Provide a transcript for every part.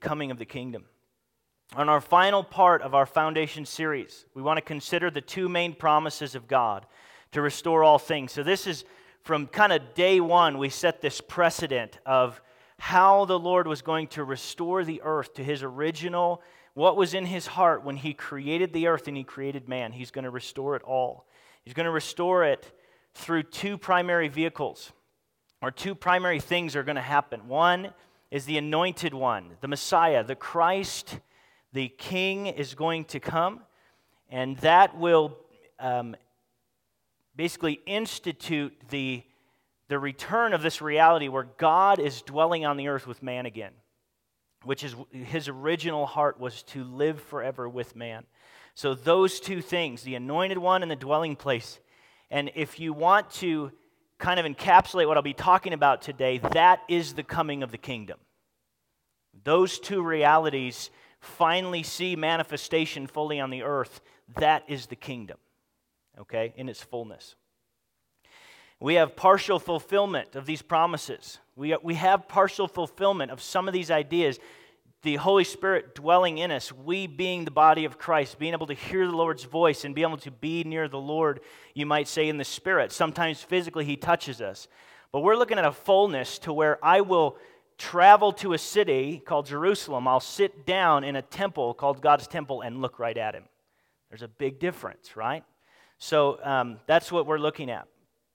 coming of the kingdom. On our final part of our foundation series, we want to consider the two main promises of God to restore all things. So this is from kind of day one, we set this precedent of how the Lord was going to restore the earth to his original, what was in his heart when he created the earth and he created man. He's going to restore it all. He's going to restore it through two primary vehicles, or two primary things are going to happen. One is the anointed one, the Messiah, the Christ, the King is going to come, and that will basically institute the return of this reality where God is dwelling on the earth with man again, which is his original heart was to live forever with man. So those two things, the anointed one and the dwelling place. And if you want to kind of encapsulate what I'll be talking about today, that is the coming of the kingdom. Those two realities finally see manifestation fully on the earth. That is the kingdom, okay, in its fullness. We have partial fulfillment of these promises. We have partial fulfillment of some of these ideas. The Holy Spirit dwelling in us, we being the body of Christ, being able to hear the Lord's voice and be able to be near the Lord, you might say, in the Spirit. Sometimes physically He touches us. But we're looking at a fullness to where I will travel to a city called Jerusalem. I'll sit down in a temple called God's temple and look right at Him. There's a big difference, right? So that's what we're looking at.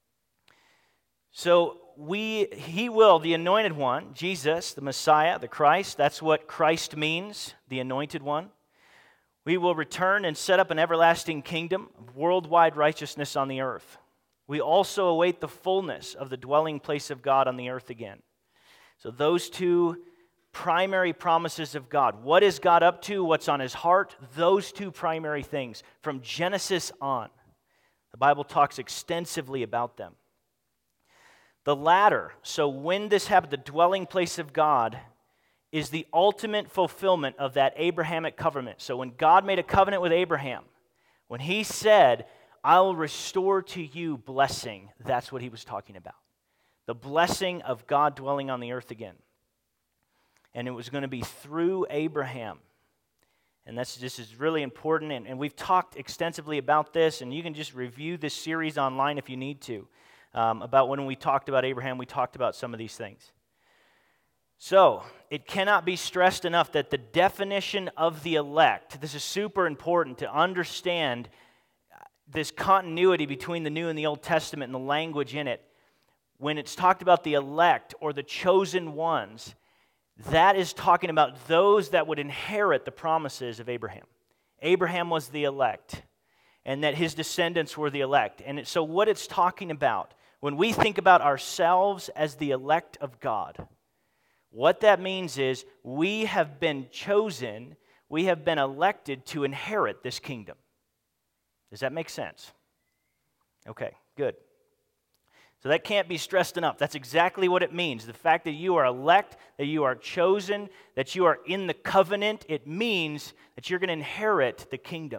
So He will, the anointed one, Jesus, the Messiah, the Christ, that's what Christ means, the anointed one. We will return and set up an everlasting kingdom of worldwide righteousness on the earth. We also await the fullness of the dwelling place of God on the earth again. So those two primary promises of God. What is God up to? What's on His heart? Those two primary things. From Genesis on, the Bible talks extensively about them. The latter, so when this happened, the dwelling place of God is the ultimate fulfillment of that Abrahamic covenant. So when God made a covenant with Abraham, when He said, I will restore to you blessing, that's what He was talking about. The blessing of God dwelling on the earth again. And it was going to be through Abraham. And this is really important, and we've talked extensively about this, and you can just review this series online if you need to. About when we talked about Abraham, we talked about some of these things. So, it cannot be stressed enough that the definition of the elect, this is super important to understand this continuity between the New and the Old Testament and the language in it. When it's talked about the elect or the chosen ones, that is talking about those that would inherit the promises of Abraham. Abraham was the elect, and that his descendants were the elect. And so what it's talking about, when we think about ourselves as the elect of God, what that means is we have been chosen, we have been elected to inherit this kingdom. Does that make sense? Okay, good. So that can't be stressed enough. That's exactly what it means. The fact that you are elect, that you are chosen, that you are in the covenant, it means that you're going to inherit the kingdom.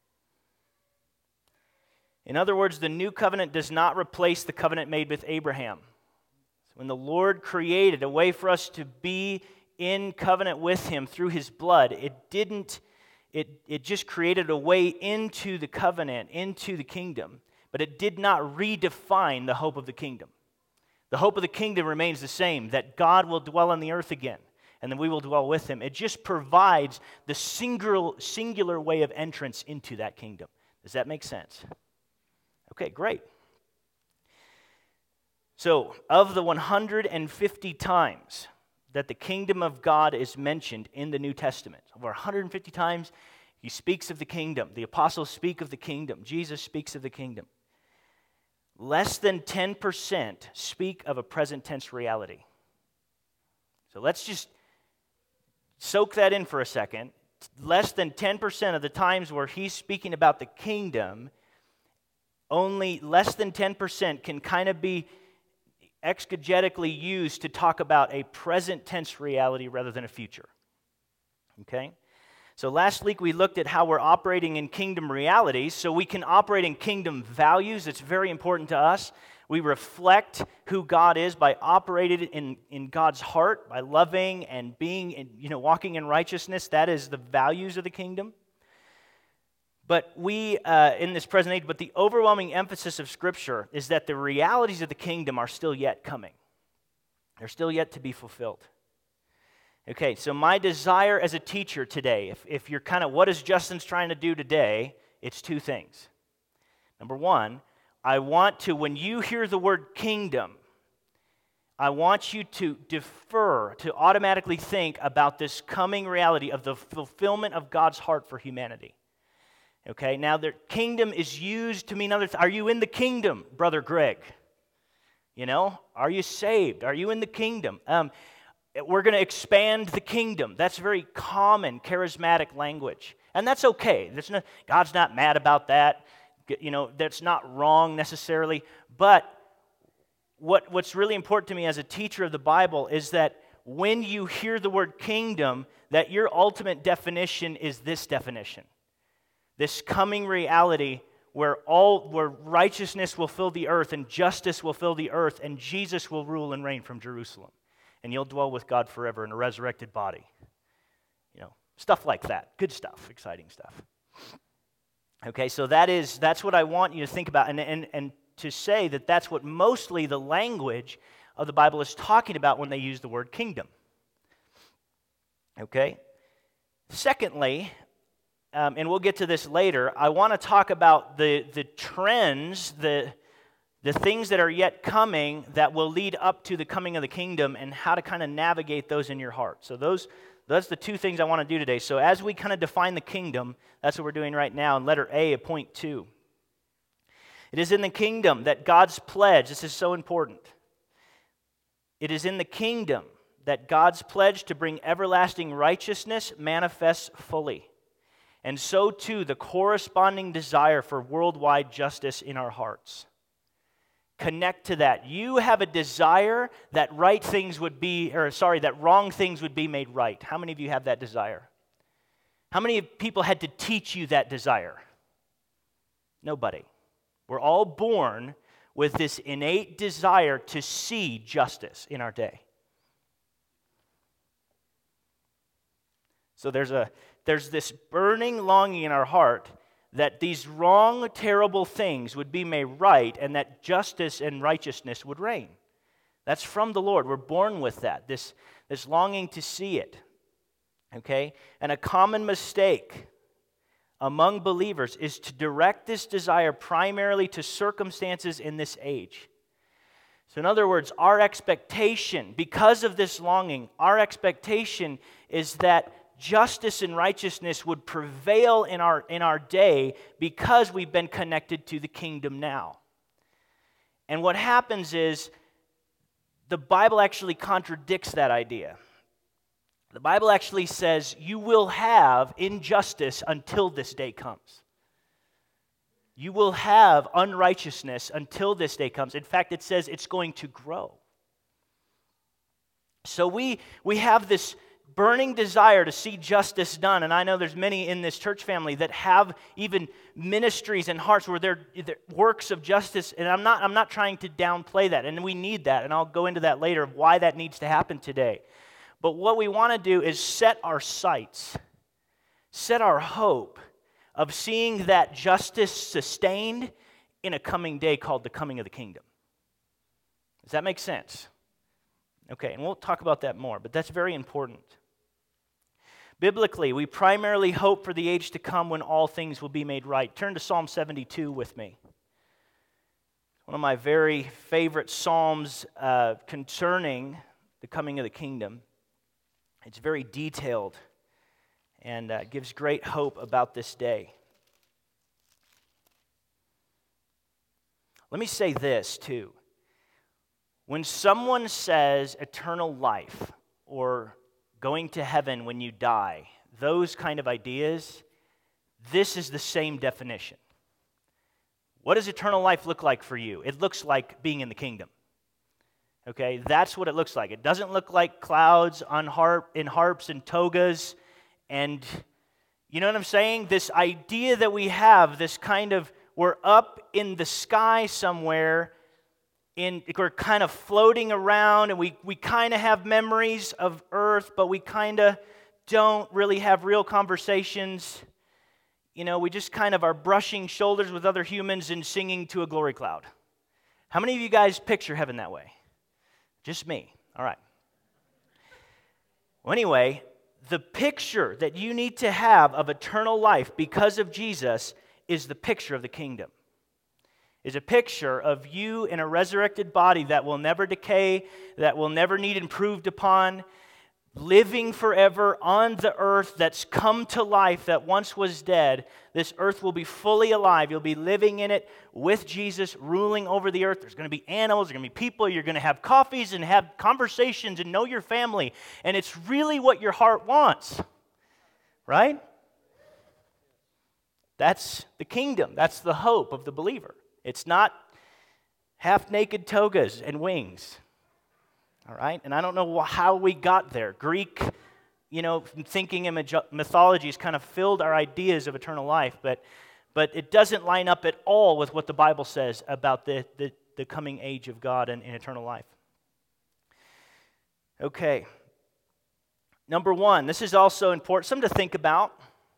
In other words, the new covenant does not replace the covenant made with Abraham. When the Lord created a way for us to be in covenant with Him through His blood, it just created a way into the covenant, into the kingdom, but it did not redefine the hope of the kingdom. The hope of the kingdom remains the same, that God will dwell on the earth again, and then we will dwell with Him. It just provides the singular way of entrance into that kingdom. Does that make sense? Okay, great. So, of the 150 times that the kingdom of God is mentioned in the New Testament, over 150 times He speaks of the kingdom. The apostles speak of the kingdom. Jesus speaks of the kingdom. Less than 10% speak of a present tense reality. So let's just soak that in for a second. Less than 10% of the times where He's speaking about the kingdom, only less than 10% can kind of be exegetically used to talk about a present tense reality rather than a future. Okay? So last week we looked at how we're operating in kingdom realities, so we can operate in kingdom values. It's very important to us. We reflect who God is by operating in God's heart, by loving and being, walking in righteousness. That is the values of the kingdom. But we, in this present age, but the overwhelming emphasis of Scripture is that the realities of the kingdom are still yet coming. They're still yet to be fulfilled. Okay, so my desire as a teacher today, if you're kind of, what is Justin's trying to do today? It's two things. Number one, I want to, when you hear the word kingdom, I want you to defer, to automatically think about this coming reality of the fulfillment of God's heart for humanity. Okay, now the kingdom is used to mean other things. Are you in the kingdom, Brother Greg? Are you saved? Are you in the kingdom? We're going to expand the kingdom. That's very common, charismatic language. And that's okay. God's not mad about that. That's not wrong necessarily. But what's really important to me as a teacher of the Bible is that when you hear the word kingdom, that your ultimate definition is this definition. This coming reality where righteousness will fill the earth and justice will fill the earth and Jesus will rule and reign from Jerusalem. And you'll dwell with God forever in a resurrected body. Stuff like that. Good stuff, exciting stuff. Okay, so that's what I want you to think about and to say that that's what mostly the language of the Bible is talking about when they use the word kingdom. Okay? Secondly, and we'll get to this later, I want to talk about the trends, the things that are yet coming that will lead up to the coming of the kingdom and how to kind of navigate those in your heart. So that's the two things I want to do today. So as we kind of define the kingdom, that's what we're doing right now in letter A of point 2. It is in the kingdom that God's pledge, this is so important. It is in the kingdom that God's pledge to bring everlasting righteousness manifests fully. And so too the corresponding desire for worldwide justice in our hearts. Connect to that. You have a desire that that wrong things would be made right. How many of you have that desire? How many people had to teach you that desire? Nobody. We're all born with this innate desire to see justice in our day. So there's this burning longing in our heart that these wrong, terrible things would be made right and that justice and righteousness would reign. That's from the Lord. We're born with that, this longing to see it. Okay? And a common mistake among believers is to direct this desire primarily to circumstances in this age. So in other words, our expectation, because of this longing, our expectation is that justice and righteousness would prevail in our day because we've been connected to the kingdom now. And what happens is the Bible actually contradicts that idea. The Bible actually says you will have injustice until this day comes. You will have unrighteousness until this day comes. In fact, it says it's going to grow. So we have this burning desire to see justice done. And I know there's many in this church family that have even ministries and hearts where they're works of justice. And I'm not trying to downplay that. And we need that. And I'll go into that later of why that needs to happen today. But what we want to do is set our sights, set our hope of seeing that justice sustained in a coming day called the coming of the kingdom. Does that make sense? Okay, and we'll talk about that more, but that's very important. Biblically, we primarily hope for the age to come when all things will be made right. Turn to Psalm 72 with me. One of my very favorite psalms concerning the coming of the kingdom. It's very detailed and gives great hope about this day. Let me say this too. When someone says eternal life or going to heaven when you die, those kind of ideas, this is the same definition. What does eternal life look like for you? It looks like being in the kingdom. Okay, that's what it looks like. It doesn't look like clouds on in harps and togas and You know what I'm saying? This idea that we have, this kind of, we're up in the sky somewhere, we're kind of floating around, and we kind of have memories of earth, but we kind of don't really have real conversations. You know, we just kind of are brushing shoulders with other humans and singing to a glory cloud. How many of you guys picture heaven that way? Just me. All right. Well, anyway, the picture that you need to have of eternal life because of Jesus is the picture of the kingdom. Is a picture of you in a resurrected body that will never decay, that will never need improved upon, living forever on the earth that's come to life that once was dead. This earth will be fully alive. You'll be living in it with Jesus, ruling over the earth. There's going to be animals, there's going to be people. You're going to have coffees and have conversations and know your family. And it's really what your heart wants, right? That's the kingdom. That's the hope of the believer. It's not half-naked togas and wings. All right? And I don't know how we got there. Greek, thinking and mythologies kind of filled our ideas of eternal life, but it doesn't line up at all with what the Bible says about the coming age of God and eternal life. Okay. Number one, this is also important, something to think about.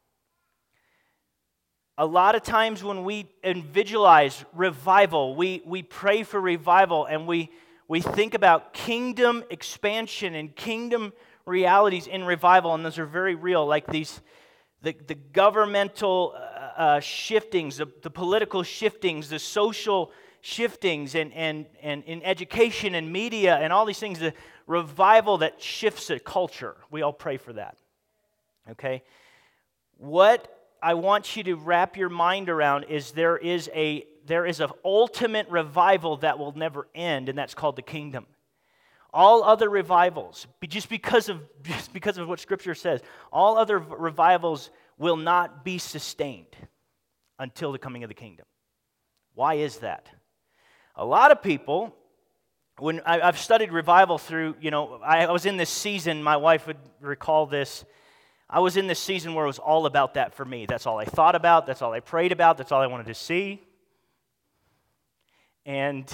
A lot of times when we visualize revival, we pray for revival, and we think about kingdom expansion and kingdom realities in revival, and those are very real, like the governmental shiftings, the political shiftings, the social shiftings, and in education and media and all these things, the revival that shifts a culture. We all pray for that. Okay? What I want you to wrap your mind around is there is an ultimate revival that will never end, and that's called the kingdom. All other revivals, just because of what Scripture says, all other revivals will not be sustained until the coming of the kingdom. Why is that? A lot of people, when I've studied revival through, I was in this season, my wife would recall this. I was in this season where it was all about that for me. That's all I thought about. That's all I prayed about. That's all I wanted to see. And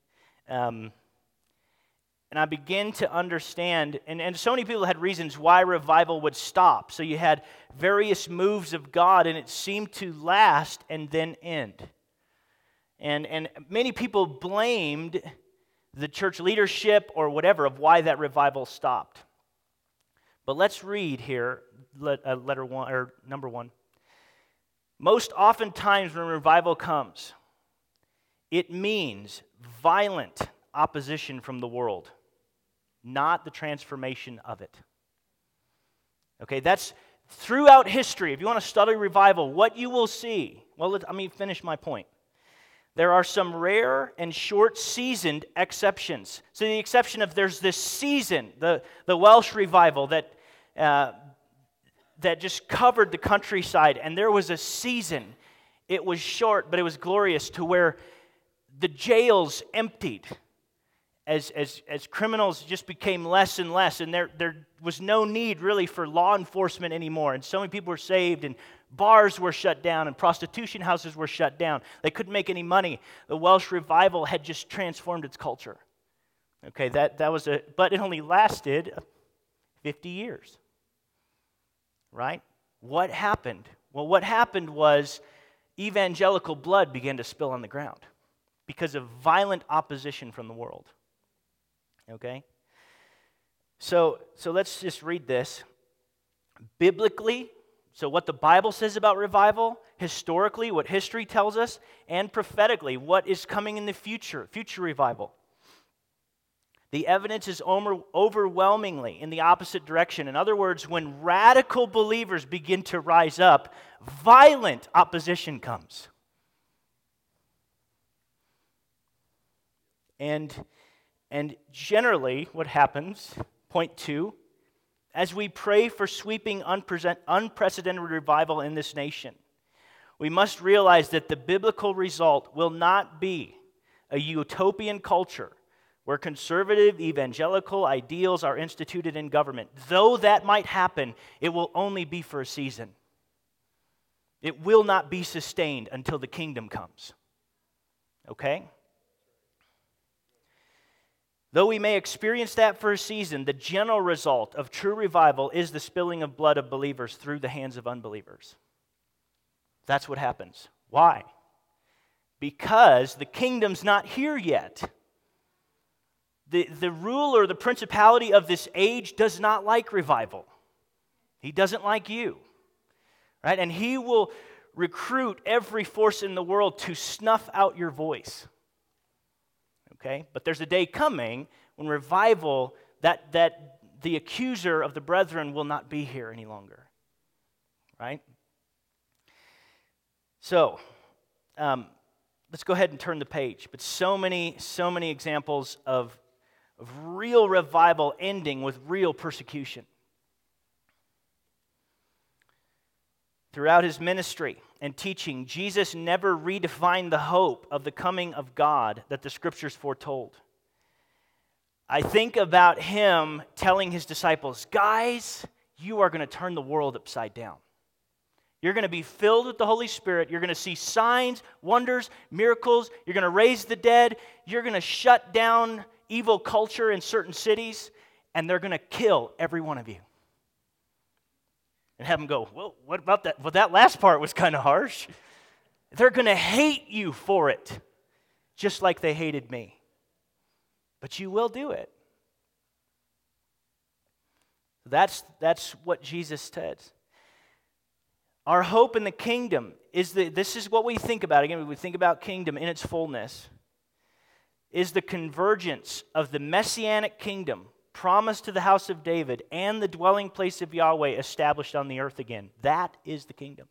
I began to understand, and so many people had reasons why revival would stop. So you had various moves of God, and it seemed to last and then end. And many people blamed the church leadership or whatever of why that revival stopped. But let's read here, number one. Most oftentimes when revival comes, it means violent opposition from the world, not the transformation of it. Okay, that's throughout history. If you want to study revival, what you will see, let me finish my point. There are some rare and short-seasoned exceptions. So the exception of there's this season, the Welsh revival that just covered the countryside, and there was a season. It was short, but it was glorious, to where the jails emptied as criminals just became less and less, and there was no need really for law enforcement anymore, and so many people were saved, and bars were shut down, and prostitution houses were shut down. They couldn't make any money. The Welsh revival had just transformed its culture. Okay, but it only lasted 50 years. Right? What happened? Well, what happened was evangelical blood began to spill on the ground because of violent opposition from the world. Okay? So let's just read this. Biblically, so what the Bible says about revival, historically, what history tells us, and prophetically, what is coming in the future revival. The evidence is overwhelmingly in the opposite direction. In other words, when radical believers begin to rise up, violent opposition comes. And generally, what happens, point 2, as we pray for sweeping, unprecedented revival in this nation, we must realize that the biblical result will not be a utopian culture where conservative evangelical ideals are instituted in government. Though that might happen, it will only be for a season. It will not be sustained until the kingdom comes. Okay? Though we may experience that for a season, the general result of true revival is the spilling of blood of believers through the hands of unbelievers. That's what happens. Why? Because the kingdom's not here yet. The ruler, the principality of this age does not like revival. He doesn't like you. Right? And he will recruit every force in the world to snuff out your voice. Okay? But there's a day coming when revival, that the accuser of the brethren will not be here any longer. Right? So, let's go ahead and turn the page. But so many examples of real revival ending with real persecution. Throughout his ministry and teaching, Jesus never redefined the hope of the coming of God that the Scriptures foretold. I think about him telling his disciples, guys, you are going to turn the world upside down. You're going to be filled with the Holy Spirit. You're going to see signs, wonders, miracles. You're going to raise the dead. You're going to shut down evil culture in certain cities, and they're going to kill every one of you. And have them go, well, what about that? Well, that last part was kind of harsh. They're going to hate you for it, just like they hated me. But you will do it. That's what Jesus said. Our hope in the kingdom is this is what we think about. Again, we think about kingdom in its fullness, is the convergence of the messianic kingdom promised to the house of David and the dwelling place of Yahweh established on the earth again. That is the kingdom.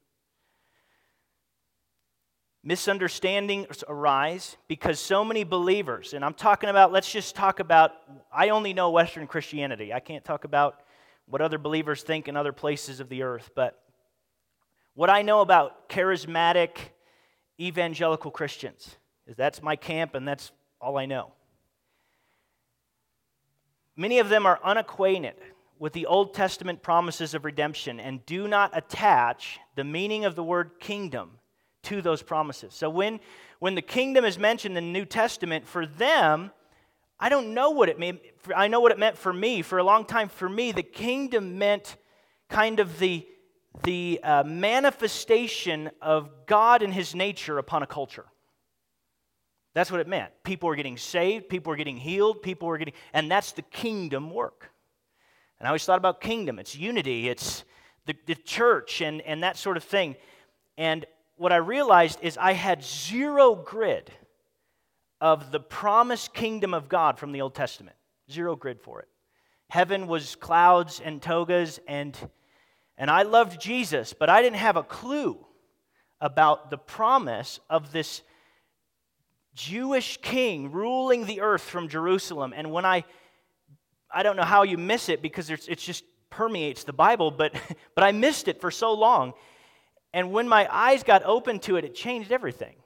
Misunderstandings arise because so many believers, and I'm talking about, let's just talk about, I only know Western Christianity. I can't talk about what other believers think in other places of the earth, but what I know about charismatic evangelical Christians is that's my camp and that's all I know. Many of them are unacquainted with the Old Testament promises of redemption and do not attach the meaning of the word kingdom to those promises. So when the kingdom is mentioned in the New Testament, for them, I don't know what it meant. I know what it meant for me. For a long time, for me, the kingdom meant kind of the manifestation of God and His nature upon a culture. That's what it meant. People were getting saved, people were getting healed, and that's the kingdom work. And I always thought about kingdom. It's unity, it's the church, and that sort of thing. And what I realized is I had zero grid of the promised kingdom of God from the Old Testament. Zero grid for it. Heaven was clouds and togas, and I loved Jesus, but I didn't have a clue about the promise of this Jewish king ruling the earth from Jerusalem. And when I don't know how you miss it because it just permeates the Bible, but I missed it for so long. And when my eyes got open to it, it changed everything.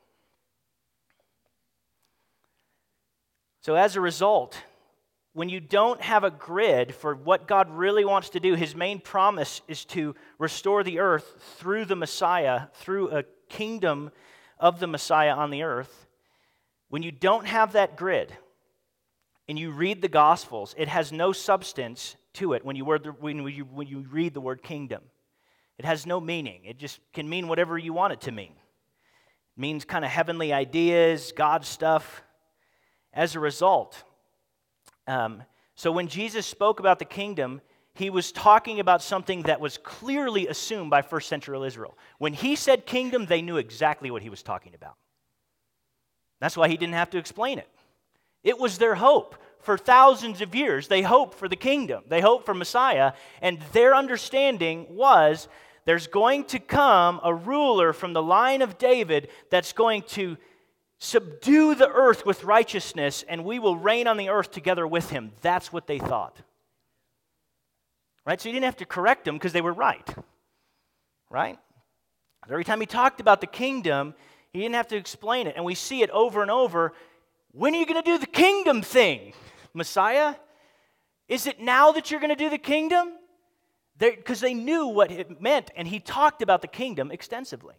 So as a result, when you don't have a grid for what God really wants to do, His main promise is to restore the earth through the Messiah, through a kingdom of the Messiah on the earth. When you don't have that grid and you read the Gospels, it has no substance to it when you read the word kingdom. It has no meaning. It just can mean whatever you want it to mean. It means kind of heavenly ideas, God stuff. As a result, so when Jesus spoke about the kingdom, He was talking about something that was clearly assumed by first century Israel. When He said kingdom, they knew exactly what He was talking about. That's why He didn't have to explain it. It was their hope. For thousands of years, they hoped for the kingdom. They hoped for Messiah, and their understanding was there's going to come a ruler from the line of David that's going to subdue the earth with righteousness, and we will reign on the earth together with Him. That's what they thought. Right? So He didn't have to correct them because they were right. Right? Every time He talked about the kingdom, He didn't have to explain it. And we see it over and over. When are you going to do the kingdom thing, Messiah? Is it now that you're going to do the kingdom? Because they knew what it meant, and he talked about the kingdom extensively.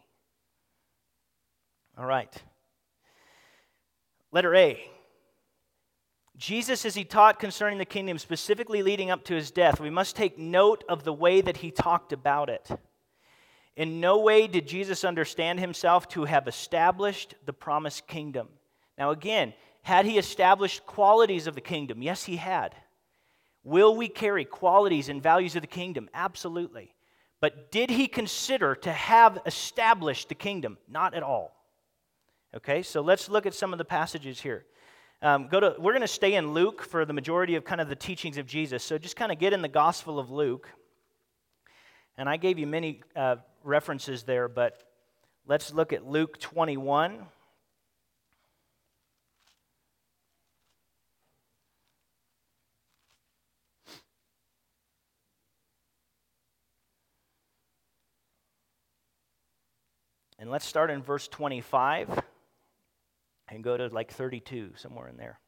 All right. Letter A. Jesus, as he taught concerning the kingdom, specifically leading up to his death, we must take note of the way that he talked about it. In no way did Jesus understand himself to have established the promised kingdom. Now again, had he established qualities of the kingdom? Yes, he had. Will we carry qualities and values of the kingdom? Absolutely. But did he consider to have established the kingdom? Not at all. Okay, so let's look at some of the passages here. We're going to stay in Luke for the majority of kind of the teachings of Jesus. So just kind of get in the Gospel of Luke. And I gave you many references there, but let's look at Luke 21. And let's start in verse 25 and go to like 32, somewhere in there.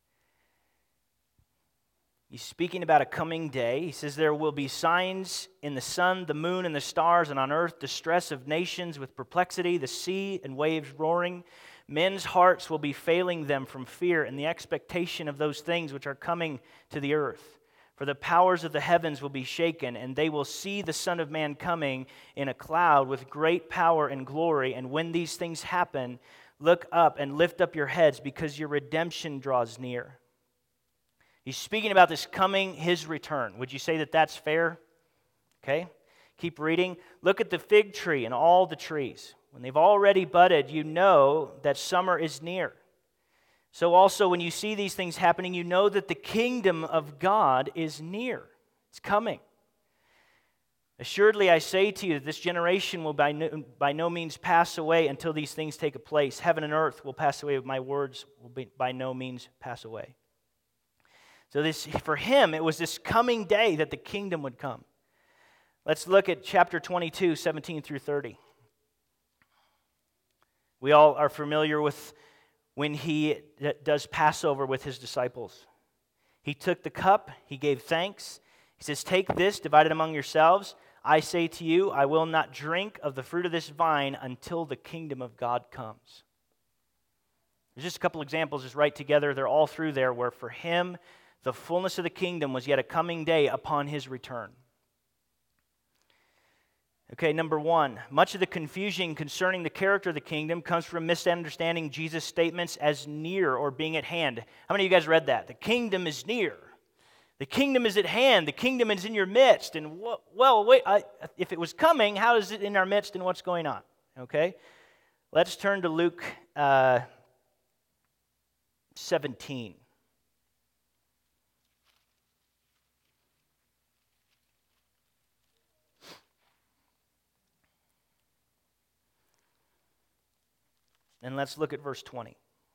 He's speaking about a coming day. He says, there will be signs in the sun, the moon, and the stars, and on earth distress of nations with perplexity, the sea and waves roaring. Men's hearts will be failing them from fear and the expectation of those things which are coming to the earth. For the powers of the heavens will be shaken, and they will see the Son of Man coming in a cloud with great power and glory. And when these things happen, look up and lift up your heads, because your redemption draws near. He's speaking about this coming, his return. Would you say that that's fair? Okay, keep reading. Look at the fig tree and all the trees. When they've already budded, you know that summer is near. So also when you see these things happening, you know that the kingdom of God is near. It's coming. Assuredly, I say to you that this generation will by no means pass away until these things take place. Heaven and earth will pass away, but my words will by no means pass away. So for him, it was this coming day that the kingdom would come. Let's look at chapter 22, 17 through 30. We all are familiar with when he does Passover with his disciples. He took the cup, he gave thanks. He says, take this, divide it among yourselves. I say to you, I will not drink of the fruit of this vine until the kingdom of God comes. There's just a couple examples just right together. They're all through there where for him, the fullness of the kingdom was yet a coming day upon his return. Okay, number one, much of the confusion concerning the character of the kingdom comes from misunderstanding Jesus' statements as near or being at hand. How many of you guys read that? The kingdom is near. The kingdom is at hand. The kingdom is in your midst. And, well, wait, if it was coming, how is it in our midst and what's going on? Okay, let's turn to Luke 17. And let's look at verse 20.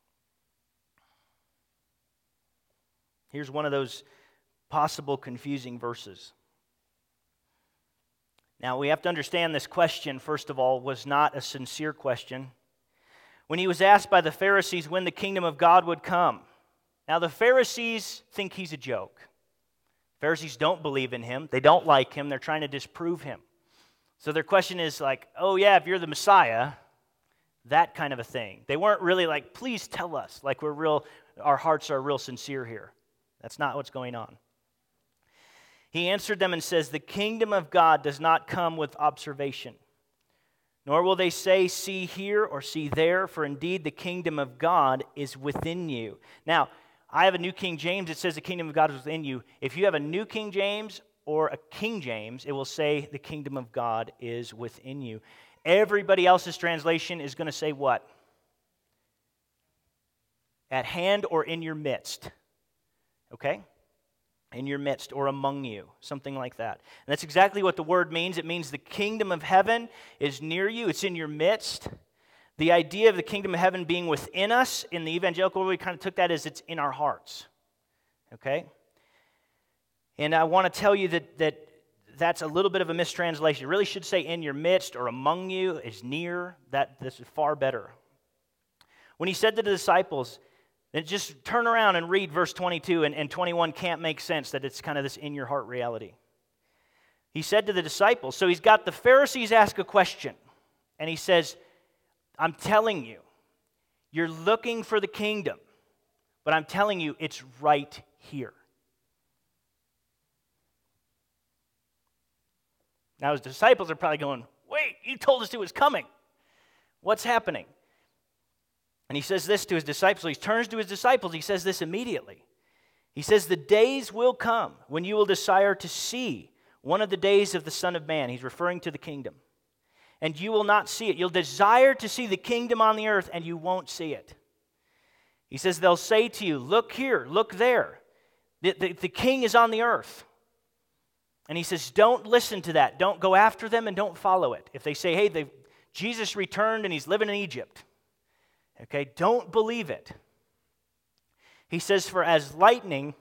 Here's one of those possible confusing verses. Now, we have to understand this question, first of all, was not a sincere question. When he was asked by the Pharisees when the kingdom of God would come. Now, the Pharisees think he's a joke. Pharisees don't believe in him. They don't like him. They're trying to disprove him. So their question is like, oh yeah, if you're the Messiah, that kind of a thing. They weren't really like, please tell us, like our hearts are real sincere here. That's not what's going on. He answered them and says, the kingdom of God does not come with observation, nor will they say, see here or see there, for indeed the kingdom of God is within you. Now, I have a New King James. It says the kingdom of God is within you. If you have a New King James or a King James, it will say the kingdom of God is within you. Everybody else's translation is going to say what? At hand or in your midst. Okay? In your midst or among you. Something like that. And that's exactly what the word means. It means the kingdom of heaven is near you. It's in your midst. The idea of the kingdom of heaven being within us, in the evangelical world, we kind of took that as it's in our hearts. Okay? And I want to tell you that's a little bit of a mistranslation. It really should say in your midst or among you, is near. This is far better. When he said to the disciples, then just turn around and read verse 22 and 21 can't make sense that it's kind of this in your heart reality. He said to the disciples, so he's got the Pharisees ask a question, and he says, I'm telling you, you're looking for the kingdom, but I'm telling you, it's right here. Now his disciples are probably going, wait, you told us it was coming. What's happening? And he says this to his disciples. He turns to his disciples. He says this immediately. He says, the days will come when you will desire to see one of the days of the Son of Man. He's referring to the kingdom. And you will not see it. You'll desire to see the kingdom on the earth, and you won't see it. He says, they'll say to you, look here, look there. The king is on the earth. And he says, don't listen to that. Don't go after them and don't follow it. If they say, hey, Jesus returned and he's living in Egypt. Okay, don't believe it. He says, for as lightning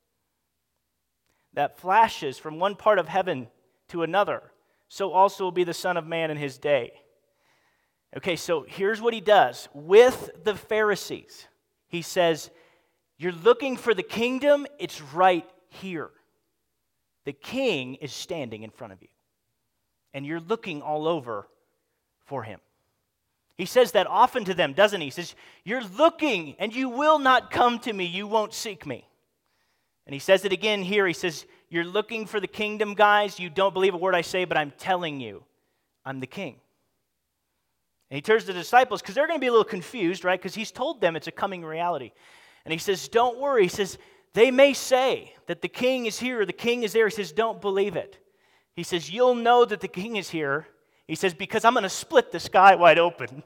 that flashes from one part of heaven to another, so also will be the Son of Man in his day. Okay, so here's what he does with the Pharisees. He says, you're looking for the kingdom, it's right here. The king is standing in front of you. And you're looking all over for him. He says that often to them, doesn't he? He says, you're looking and you will not come to me. You won't seek me. And he says it again here. He says, you're looking for the kingdom, guys. You don't believe a word I say, but I'm telling you, I'm the king. And he turns to the disciples because they're going to be a little confused, right? Because he's told them it's a coming reality. And he says, don't worry. He says, they may say that the king is here or the king is there. He says, don't believe it. He says, you'll know that the king is here. He says, because I'm going to split the sky wide open.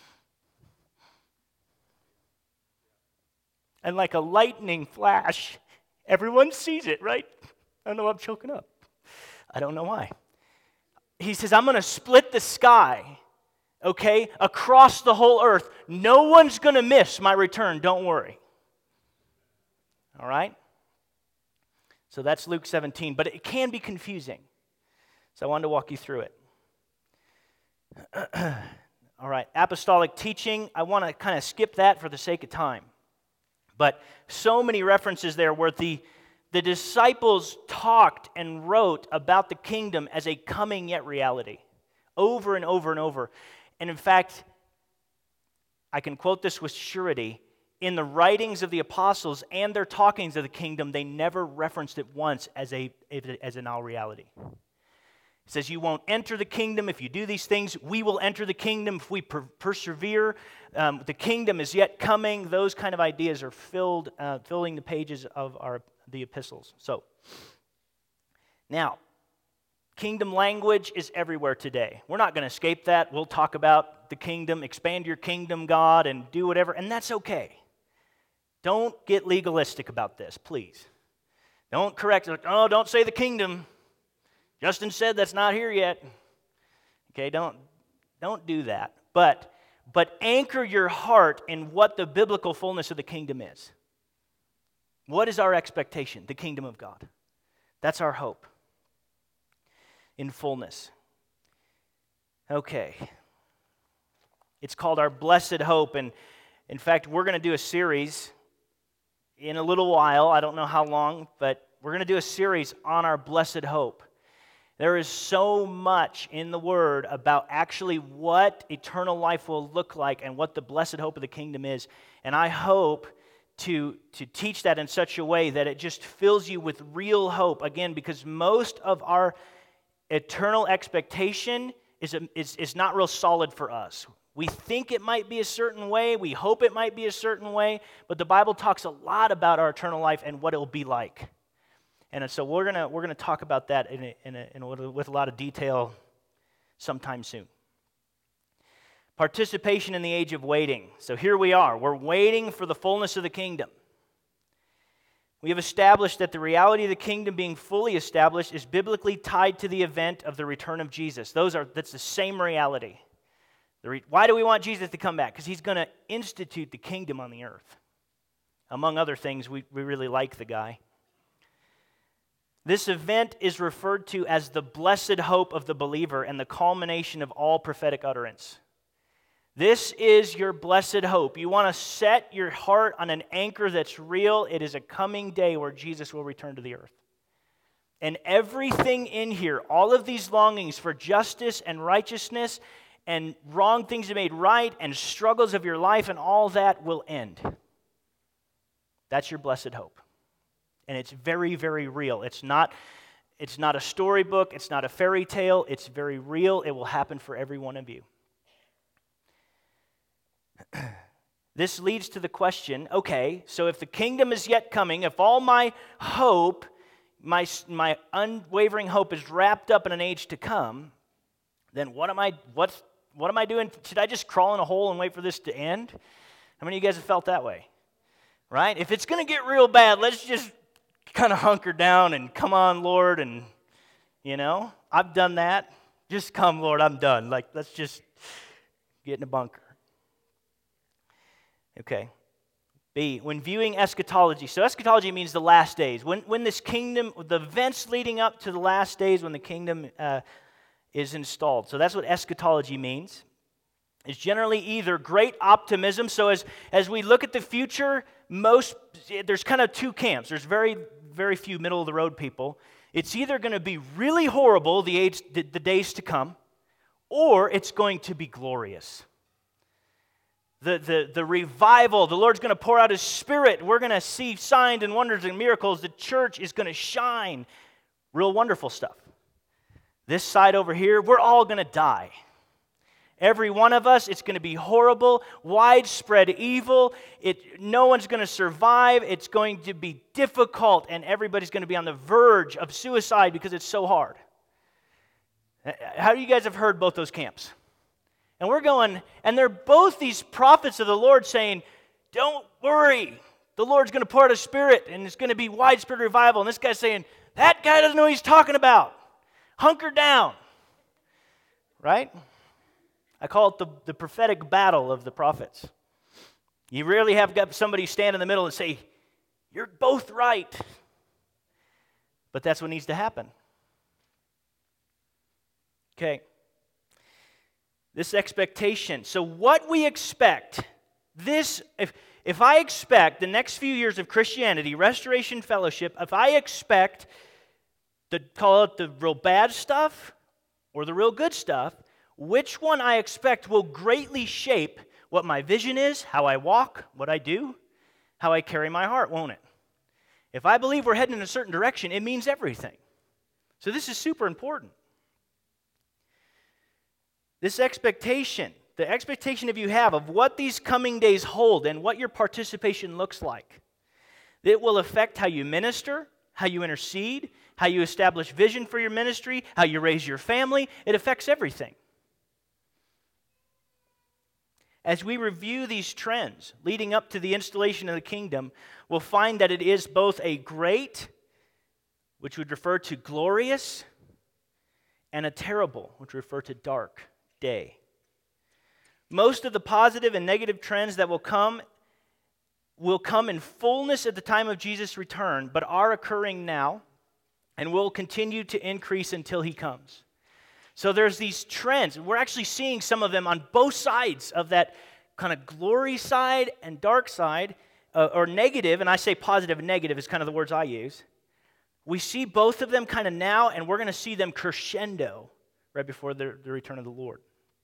And like a lightning flash, everyone sees it, right? I don't know why I'm choking up. I don't know why. He says, I'm going to split the sky, okay, across the whole earth. No one's going to miss my return. Don't worry. All right? So that's Luke 17, but it can be confusing. So I wanted to walk you through it. All right, apostolic teaching. I want to kind of skip that for the sake of time. But so many references there where the disciples talked and wrote about the kingdom as a coming yet reality. Over and over and over. And in fact, I can quote this with surety. In the writings of the apostles and their talkings of the kingdom, they never referenced it once as a now reality. It says, you won't enter the kingdom if you do these things. We will enter the kingdom if we persevere. The kingdom is yet coming. Those kind of ideas are filling the pages of the epistles. So, now, kingdom language is everywhere today. We're not going to escape that. We'll talk about the kingdom, expand your kingdom, God, and do whatever, and that's okay. Don't get legalistic about this, please. Don't correct it. Oh, don't say the kingdom. Justin said that's not here yet. Okay, don't do that. But anchor your heart in what the biblical fullness of the kingdom is. What is our expectation? The kingdom of God. That's our hope in fullness. Okay. It's called our blessed hope, and in fact, we're going to do a series in a little while. I don't know how long, but we're going to do a series on our blessed hope. There is so much in the Word about actually what eternal life will look like and what the blessed hope of the kingdom is. And I hope to teach that in such a way that it just fills you with real hope. Again, because most of our eternal expectation is not real solid for us. We think it might be a certain way. We hope it might be a certain way. But the Bible talks a lot about our eternal life and what it will be like. And so we're gonna talk about that with a lot of detail sometime soon. Participation in the age of waiting. So here we are. We're waiting for the fullness of the kingdom. We have established that the reality of the kingdom being fully established is biblically tied to the event of the return of Jesus. That's the same reality. Why do we want Jesus to come back? Because he's going to institute the kingdom on the earth. Among other things, we really like the guy. This event is referred to as the blessed hope of the believer and the culmination of all prophetic utterance. This is your blessed hope. You want to set your heart on an anchor that's real. It is a coming day where Jesus will return to the earth. And everything in here, all of these longings for justice and righteousness and wrong things to be made right and struggles of your life and all that will end. That's your blessed hope. And it's very, very real. It's not a storybook. It's not a fairy tale. It's very real. It will happen for every one of you. This leads to the question, okay, so if the kingdom is yet coming, if all my hope, my unwavering hope is wrapped up in an age to come, then what am I doing? Should I just crawl in a hole and wait for this to end? How many of you guys have felt that way? Right? If it's going to get real bad, let's just kind of hunker down and come on, Lord, and, I've done that. Just come, Lord, I'm done. Let's just get in a bunker. Okay. B, when viewing eschatology. So eschatology means the last days. When this kingdom, the events leading up to the last days when the kingdom is installed. So that's what eschatology means. It's generally either great optimism. So as we look at the future, there's kind of two camps. There's very, very few middle-of-the-road people. It's either going to be really horrible, the days to come, or it's going to be glorious. The revival, the Lord's going to pour out His Spirit. We're going to see signs and wonders and miracles. The church is going to shine. Real wonderful stuff. This side over here, we're all going to die. Every one of us, it's going to be horrible, widespread evil. No one's going to survive. It's going to be difficult, and everybody's going to be on the verge of suicide because it's so hard. How do you guys have heard both those camps? And we're going, and they're both these prophets of the Lord saying, don't worry, the Lord's going to pour out His Spirit, and it's going to be widespread revival. And this guy's saying, that guy doesn't know what he's talking about. Hunker down. Right? I call it the prophetic battle of the prophets. You rarely have got somebody stand in the middle and say, you're both right. But that's what needs to happen. Okay. This expectation. So what we expect, if I expect the next few years of Christianity, Restoration Fellowship, if I expect to call it the real bad stuff or the real good stuff, which one I expect will greatly shape what my vision is, how I walk, what I do, how I carry my heart, won't it? If I believe we're heading in a certain direction, it means everything. So this is super important. This expectation, the expectation of you have of what these coming days hold and what your participation looks like, it will affect how you minister, how you intercede, how you establish vision for your ministry, how you raise your family. It affects everything. As we review these trends leading up to the installation of the kingdom, we'll find that it is both a great, which would refer to glorious, and a terrible, which would refer to dark day. Most of the positive and negative trends that will come in fullness at the time of Jesus' return, but are occurring now and will continue to increase until He comes. So there's these trends, and we're actually seeing some of them on both sides of that kind of glory side and dark side, or negative, and I say positive and negative is kind of the words I use. We see both of them kind of now, and we're going to see them crescendo right before the return of the Lord.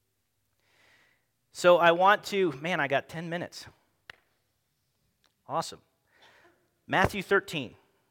So I got 10 minutes. Awesome. Matthew 13.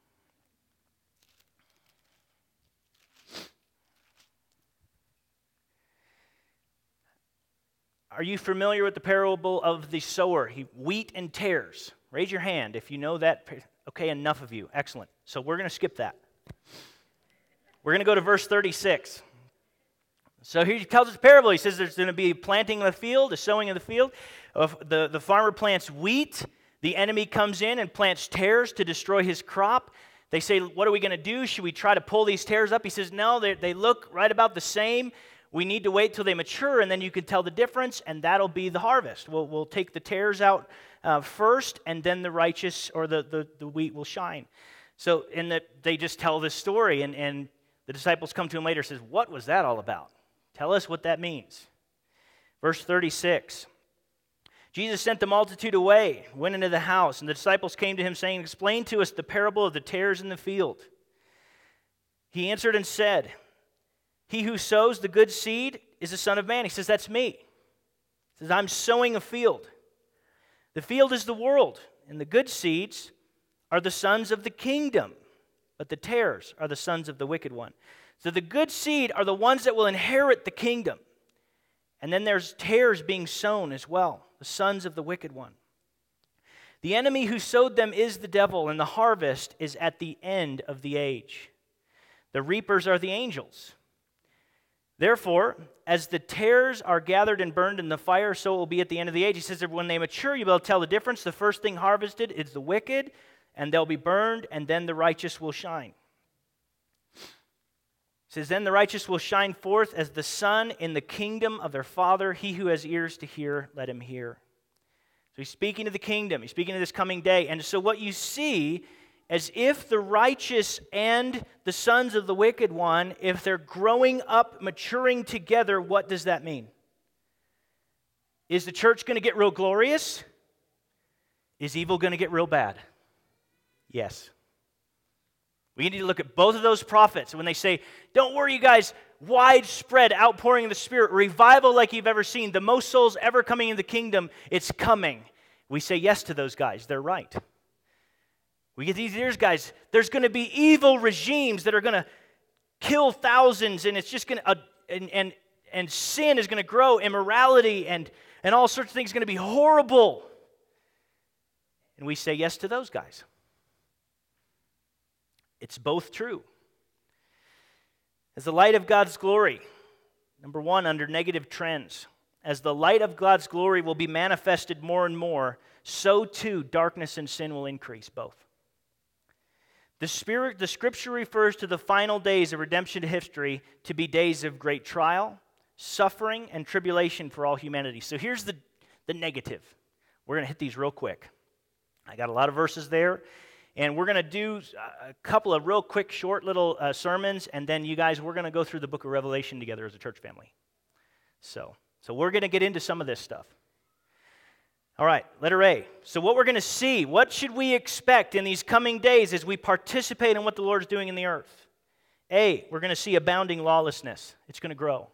Are you familiar with the parable of the sower? Wheat and tares. Raise your hand if you know that. Okay, enough of you. Excellent. So we're going to skip that. We're going to go to verse 36. So he tells us a parable. He says there's going to be a planting of the field, a sowing of the field. The farmer plants wheat. The enemy comes in and plants tares to destroy his crop. They say, what are we going to do? Should we try to pull these tares up? He says, no, they look right about the same. We need to wait till they mature, and then you can tell the difference, and that'll be the harvest. We'll take the tares out first, and then the righteous or the wheat will shine. So they just tell this story, and the disciples come to him later and says, what was that all about? Tell us what that means. Verse 36. Jesus sent the multitude away, went into the house, and the disciples came to him saying, explain to us the parable of the tares in the field. He answered and said, he who sows the good seed is the Son of Man. He says, that's me. He says, I'm sowing a field. The field is the world, and the good seeds are the sons of the kingdom, but the tares are the sons of the wicked one. So the good seed are the ones that will inherit the kingdom. And then there's tares being sown as well, the sons of the wicked one. The enemy who sowed them is the devil, and the harvest is at the end of the age. The reapers are the angels. Therefore, as the tares are gathered and burned in the fire, so it will be at the end of the age. He says that when they mature, you'll be able to tell the difference. The first thing harvested is the wicked, and they'll be burned, and then the righteous will shine. It says, then the righteous will shine forth as the sun in the kingdom of their Father. He who has ears to hear, let him hear. So he's speaking of the kingdom. He's speaking of this coming day. And so what you see, as if the righteous and the sons of the wicked one, if they're growing up, maturing together, what does that mean? Is the church going to get real glorious? Is evil going to get real bad? Yes. We need to look at both of those prophets. When they say, don't worry, you guys, widespread outpouring of the Spirit, revival like you've ever seen, the most souls ever coming in the kingdom, it's coming. We say yes to those guys. They're right. We get these ears, guys. There's going to be evil regimes that are going to kill thousands, and it's just going to, and sin is going to grow, immorality and all sorts of things are going to be horrible. And we say yes to those guys. It's both true. As the light of God's glory, number one, under negative trends, as the light of God's glory will be manifested more and more, so too darkness and sin will increase both. The Scripture refers to the final days of redemption history to be days of great trial, suffering, and tribulation for all humanity. So here's the negative. We're going to hit these real quick. I got a lot of verses there. And we're going to do a couple of real quick, short little sermons, and then you guys, we're going to go through the book of Revelation together as a church family. So we're going to get into some of this stuff. All right, letter A. So what we're going to see, what should we expect in these coming days as we participate in what the Lord is doing in the earth? A, we're going to see abounding lawlessness. It's going to grow.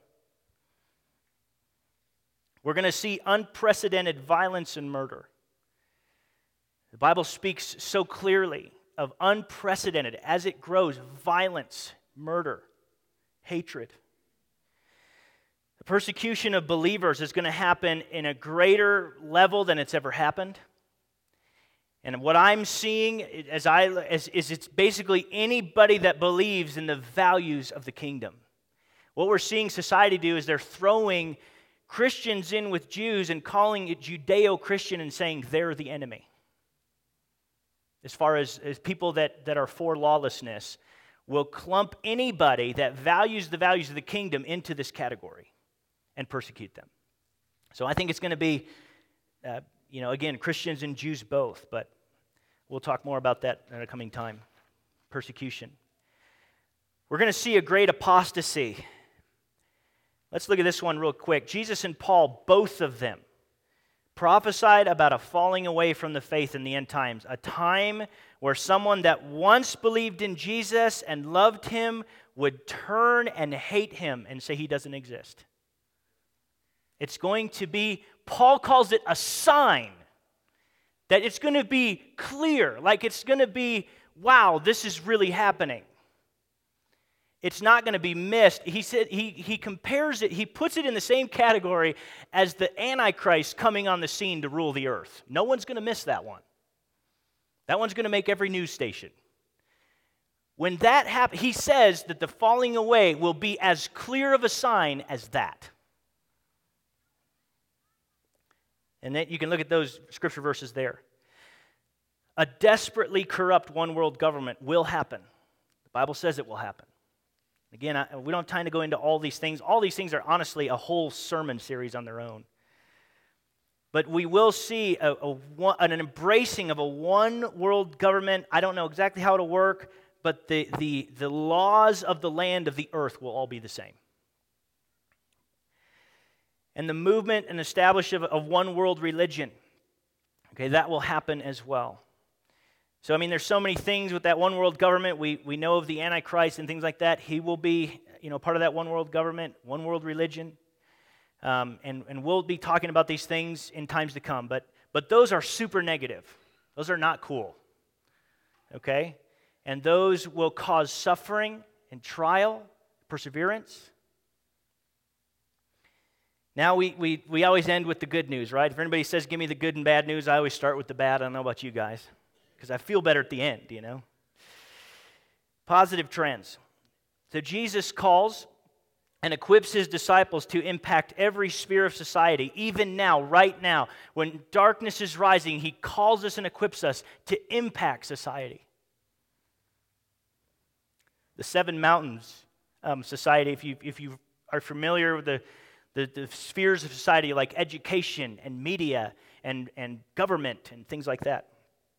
We're going to see unprecedented violence and murder. The Bible speaks so clearly of unprecedented, as it grows, violence, murder, hatred. The persecution of believers is going to happen in a greater level than it's ever happened. And what I'm seeing is it's basically anybody that believes in the values of the kingdom. What we're seeing society do is they're throwing Christians in with Jews and calling it Judeo-Christian and saying they're the enemy. As far as people that are for lawlessness will clump anybody that values the values of the kingdom into this category and persecute them. So I think it's going to be, again, Christians and Jews both, but we'll talk more about that in a coming time. Persecution. We're going to see a great apostasy. Let's look at this one real quick. Jesus and Paul, both of them, prophesied about a falling away from the faith in the end times, a time where someone that once believed in Jesus and loved him would turn and hate him and say he doesn't exist. It's going to be, Paul calls it a sign, that it's going to be clear, like it's going to be, wow, this is really happening. It's not going to be missed. He said he compares it, he puts it in the same category as the Antichrist coming on the scene to rule the earth. No one's going to miss that one. That one's going to make every news station. When that happens, he says that the falling away will be as clear of a sign as that. And then you can look at those scripture verses there. A desperately corrupt one world government will happen. The Bible says it will happen. Again, we don't have time to go into all these things. All these things are honestly a whole sermon series on their own. But we will see an embracing of a one world government. I don't know exactly how it'll work, but the laws of the land of the earth will all be the same. And the movement and establishment of one world religion, okay, that will happen as well. So, I mean, there's so many things with that one world government. We know of the Antichrist and things like that. He will be, part of that one world government, one world religion. And we'll be talking about these things in times to come. But those are super negative. Those are not cool. Okay? And those will cause suffering and trial, perseverance. Now we always end with the good news, right? If anybody says, give me the good and bad news, I always start with the bad. I don't know about you guys, because I feel better at the end, Positive trends. So Jesus calls and equips his disciples to impact every sphere of society, even now, right now. When darkness is rising, he calls us and equips us to impact society. The Seven Mountains Society, if you are familiar with the spheres of society like education and media and government and things like that.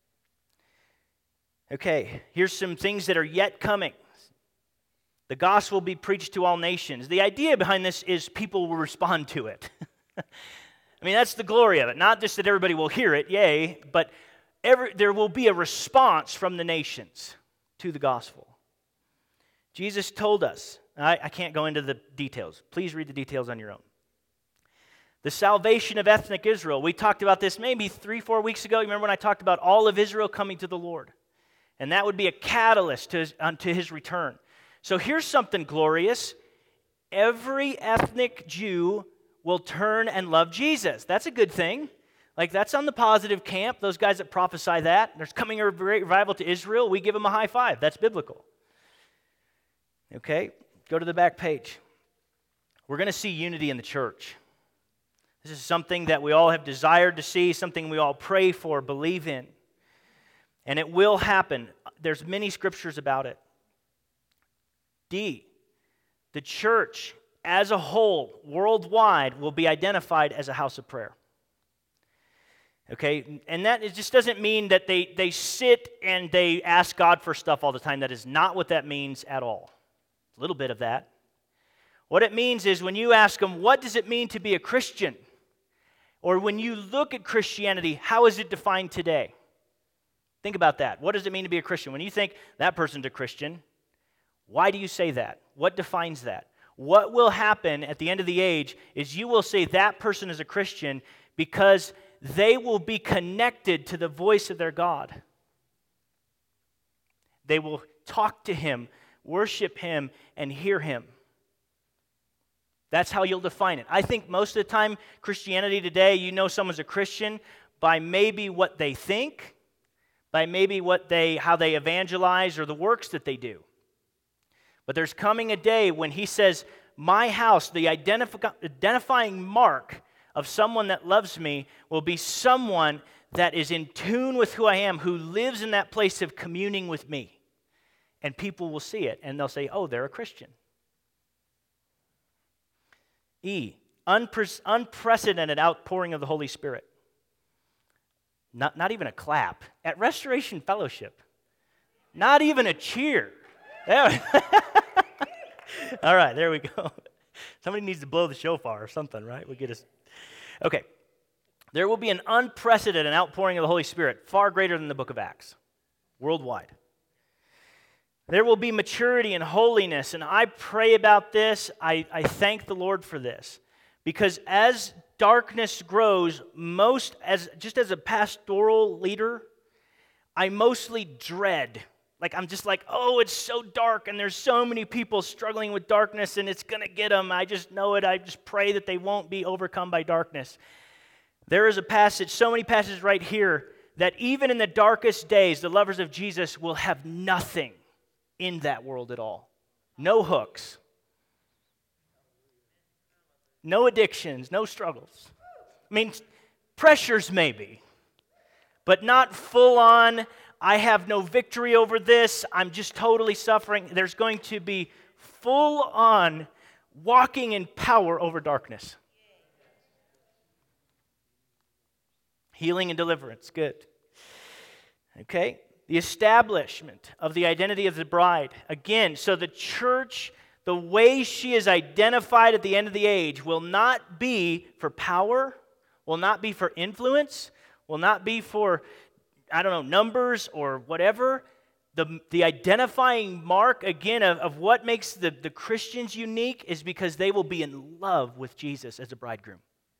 Okay, here's some things that are yet coming. The gospel will be preached to all nations. The idea behind this is people will respond to it. I mean, that's the glory of it. Not just that everybody will hear it, yay, but there will be a response from the nations to the gospel. Jesus told us, I can't go into the details. Please read the details on your own. The salvation of ethnic Israel. We talked about this maybe 3-4 weeks ago. You remember when I talked about all of Israel coming to the Lord? And that would be a catalyst to his return. So here's something glorious. Every ethnic Jew will turn and love Jesus. That's a good thing. Like, that's on the positive camp. Those guys that prophesy that. There's coming a great revival to Israel. We give them a high five. That's biblical. Okay, go to the back page. We're going to see unity in the church. This is something that we all have desired to see, something we all pray for, believe in. And it will happen. There's many scriptures about it. D, the church as a whole, worldwide, will be identified as a house of prayer. Okay, and that it just doesn't mean that they sit and they ask God for stuff all the time. That is not what that means at all. A little bit of that. What it means is when you ask them, what does it mean to be a Christian? Or when you look at Christianity, how is it defined today? Think about that. What does it mean to be a Christian? When you think that person's a Christian, why do you say that? What defines that? What will happen at the end of the age is you will say that person is a Christian because they will be connected to the voice of their God. They will talk to him, worship him, and hear him. That's how you'll define it. I think most of the time, Christianity today, you know someone's a Christian by maybe what they think, by maybe how they evangelize or the works that they do. But there's coming a day when he says, my house, the identifying mark of someone that loves me will be someone that is in tune with who I am, who lives in that place of communing with me. And people will see it, and they'll say, oh, they're a Christian. E, unprecedented outpouring of the Holy Spirit. Not even a clap. At Restoration Fellowship, not even a cheer. All right, there we go. Somebody needs to blow the shofar or something, right? We get us. Okay. There will be an unprecedented outpouring of the Holy Spirit, far greater than the book of Acts, worldwide. There will be maturity and holiness, and I pray about this. I thank the Lord for this, because as darkness grows, just as a pastoral leader, I mostly dread. I'm just like, oh, it's so dark, and there's so many people struggling with darkness, and it's going to get them. I just know it. I just pray that they won't be overcome by darkness. There is a passage, so many passages right here, that even in the darkest days, the lovers of Jesus will have nothing in that world at all. No hooks. No addictions, no struggles. I mean, pressures maybe, but not full on, I have no victory over this, I'm just totally suffering. There's going to be full on walking in power over darkness. Healing and deliverance, good. Okay, the establishment of the identity of the bride. Again, so the church, the way she is identified at the end of the age will not be for power, will not be for influence, will not be for I don't know, numbers or whatever. The identifying mark, again, of what makes the Christians unique is because they will be in love with Jesus as a bridegroom.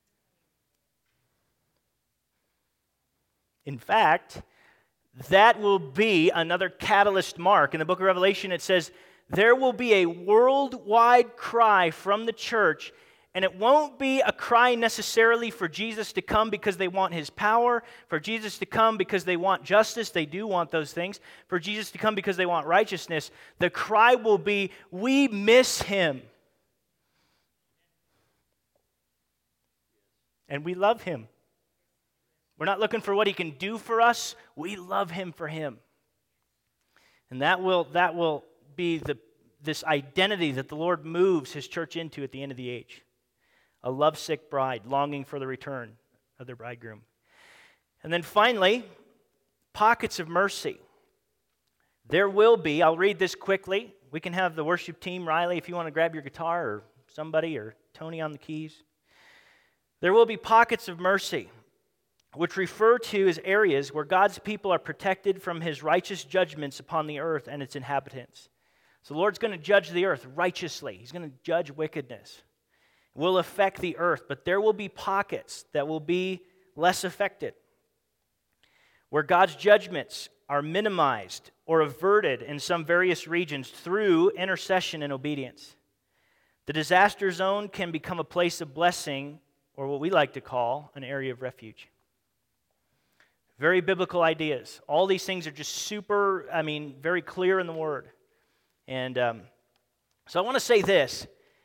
In fact, that will be another catalyst mark. In the book of Revelation, it says, there will be a worldwide cry from the church, and it won't be a cry necessarily for Jesus to come because they want his power, for Jesus to come because they want justice. They do want those things. For Jesus to come because they want righteousness. The cry will be, we miss him. And we love him. We're not looking for what he can do for us. We love him for him. And that will be this identity that the Lord moves his church into at the end of the age. A lovesick bride longing for the return of their bridegroom. And then finally, pockets of mercy. There will be, I'll read this quickly. We can have the worship team, Riley, if you want to grab your guitar, or somebody, or Tony on the keys. There will be pockets of mercy, which refer to as areas where God's people are protected from his righteous judgments upon the earth and its inhabitants. So the Lord's going to judge the earth righteously. He's going to judge wickedness. It will affect the earth, but there will be pockets that will be less affected, where God's judgments are minimized or averted in some various regions through intercession and obedience. The disaster zone can become a place of blessing, or what we like to call an area of refuge. Very biblical ideas. All these things are just very clear in the Word. And so I want to say this.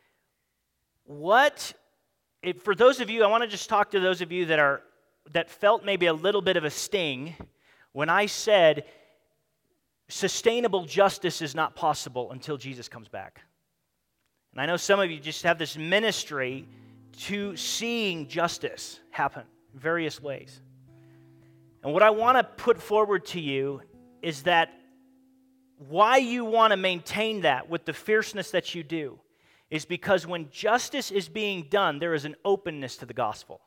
For those of you, I want to just talk to those of you that felt maybe a little bit of a sting when I said sustainable justice is not possible until Jesus comes back. And I know some of you just have this ministry to seeing justice happen in various ways. And what I want to put forward to you is that why you want to maintain that with the fierceness that you do is because when justice is being done, there is an openness to the gospel.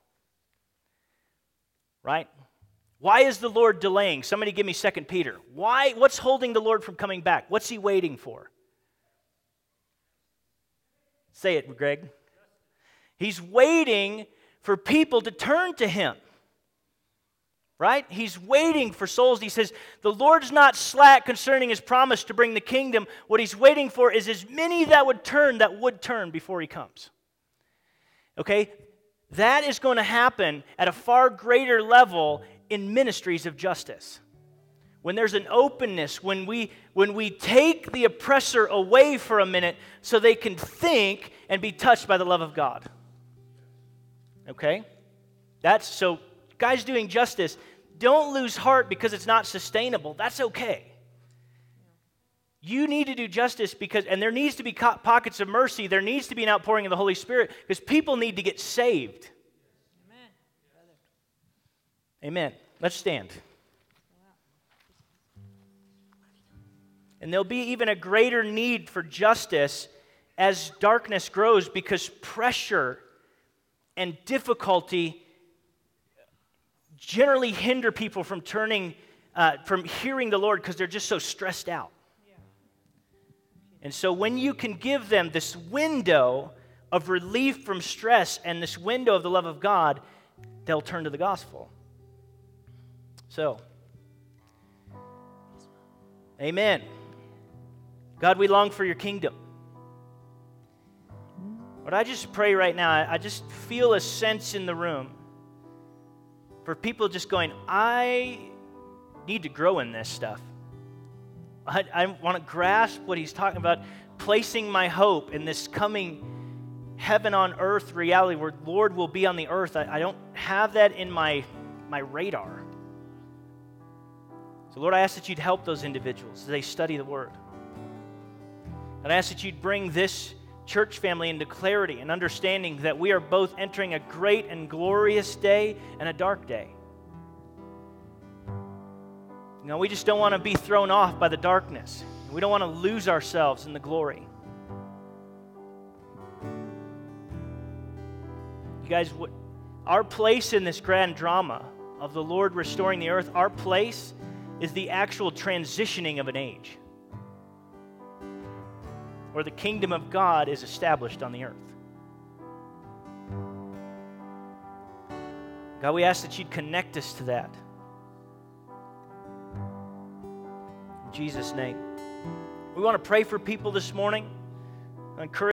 Right? Why is the Lord delaying? Somebody give me 2 Peter. Why? What's holding the Lord from coming back? What's he waiting for? Say it, Greg. He's waiting for people to turn to him. Right? He's waiting for souls. He says, the Lord's not slack concerning his promise to bring the kingdom. What he's waiting for is as many that would turn before he comes. Okay? That is going to happen at a far greater level in ministries of justice. When there's an openness, when we take the oppressor away for a minute so they can think and be touched by the love of God. Okay? So guys doing justice, don't lose heart because it's not sustainable. That's okay. You need to do justice and there needs to be pockets of mercy. There needs to be an outpouring of the Holy Spirit because people need to get saved. Amen. Let's stand. And there'll be even a greater need for justice as darkness grows because pressure and difficulty generally hinder people from from hearing the Lord because they're just so stressed out. And so when you can give them this window of relief from stress and this window of the love of God, they'll turn to the gospel. So, amen. God, we long for your kingdom. But I just pray right now, I just feel a sense in the room for people just going, I need to grow in this stuff. I want to grasp what he's talking about, placing my hope in this coming heaven on earth reality where Lord will be on the earth. I don't have that in my radar. So Lord, I ask that you'd help those individuals as they study the Word. And I ask that you'd bring this church family into clarity and understanding that we are both entering a great and glorious day and a dark day. You know, we just don't want to be thrown off by the darkness. We don't want to lose ourselves in the glory. You guys, our place in this grand drama of the Lord restoring the earth, our place is the actual transitioning of an age where the kingdom of God is established on the earth. God, we ask that you'd connect us to that. In Jesus' name. We want to pray for people this morning. I encourage